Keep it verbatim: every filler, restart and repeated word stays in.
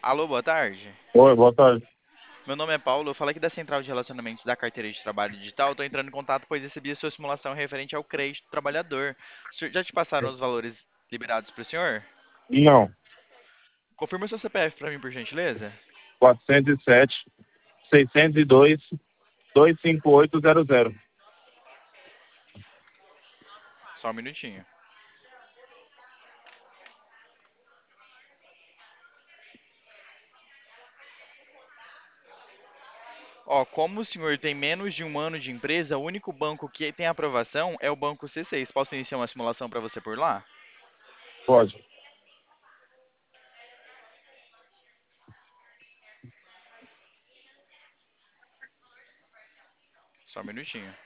Alô, boa tarde. Oi, boa tarde. Meu nome é Paulo, eu falo aqui da Central de Relacionamentos da Carteira de Trabalho Digital. Estou entrando em contato pois recebi a sua simulação referente ao crédito do trabalhador. O senhor- Já te passaram os valores liberados para o senhor? Não, Confirma o seu C P F para mim, por gentileza. quatrocentos e sete, seiscentos e dois, dois cinco oito zero zero. Só um minutinho. Ó, como o senhor tem menos de um ano de empresa, o único banco que tem aprovação é o Banco C seis. Posso iniciar uma simulação para você por lá? Pode. Só um minutinho.